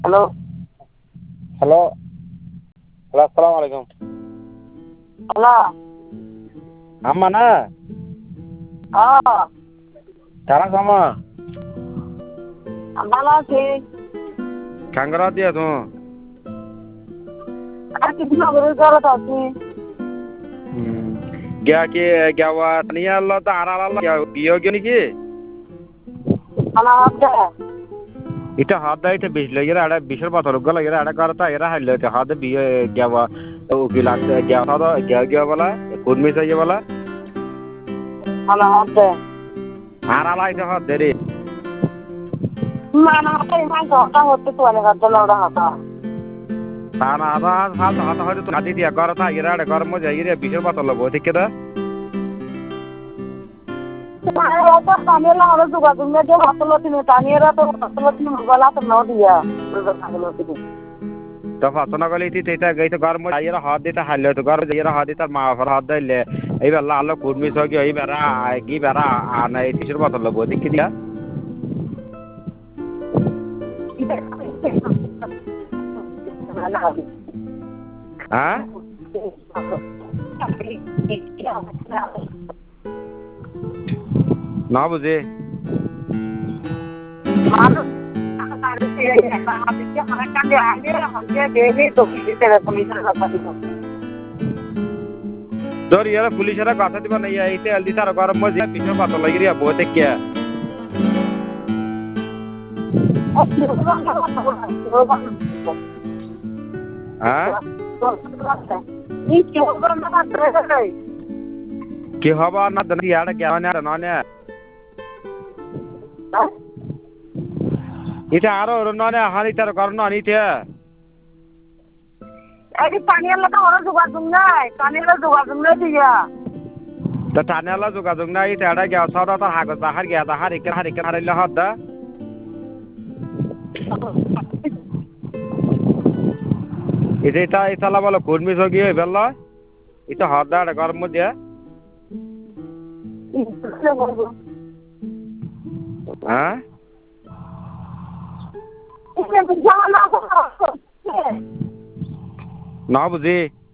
hello hello hello আসসালামু আলাইকুম hello আম্মা না কারা সামা ভালো আছি কাঙ্গরা দিয়া তো আর কিছু নগরের ঘরত আছি গিয়া কি গিয়া নিয়ে আল্লাহ তো আর আল্লাহ বিয়ে গিয়ে নাকি ভালো আছে এটা হাত দেয় এটা বিশ লাগে এটা বিশের বছর গেল এরা এটা করতা এরা হারলে হাত বিয়ে গিয়া উকিল আছে গিয়া তো গিয়া গিয়া বলা কর্মী চাইয়ে বলা ভালো আছে আর আল্লাহ এটা হাত দে রে মানে হাতে ইমান ঘটা হচ্ছে তো অনেক হাতে লড়া হাতা তা না আধা হাত হাত হয়তো তো হাতি দিয়া করতা এরা এটা গরম যাই রে বিশের বছর লব ঠিক দা টানিয়েলা হবে যোগাযোগ না দিয়ে হাতলো তিনি টানিয়েরা তো হাতলো তিনি মোবাইল হাতে নাও দিয়া তো ফাসনা গলি তি তেটা গাইতে গরম যাই এরা হাত দিতে হারলে তো গরম যাই এরা হাত দিতে মা ফর হাত দিলে এইবার আল্লাহ কর্মী সগি এইবার কি বেড়া আনা এই বিশের বছর লব ঠিক দিয়া হ্যাঁ না বুঝে তোর ইয়ার পুলিশেরা কথা দিবা না এইতে আলদি তার গরম মজা বিশের বছর লাগি রে বই থেকে হ্যাঁ কি হবা না জানি ইয়াটা কেন না ননে এটা আরো ননে হানি তার গরম আনিতে এই টানিয়েলা তো ওরা যোগাযোগ নাই টানিয়েলা যোগাযোগ নাই দিয়া তা টানেলা যোগাযোগ নাই এটা এটা গিয়া সদা তার হাগজ বাহার গিয়া তাহার ইকে হারিলে হদ দা এটা ইতালা বলো কর্মী সগি বেলা এটা হদ দা গরম দিয়া হ্যাঁ না বুঝি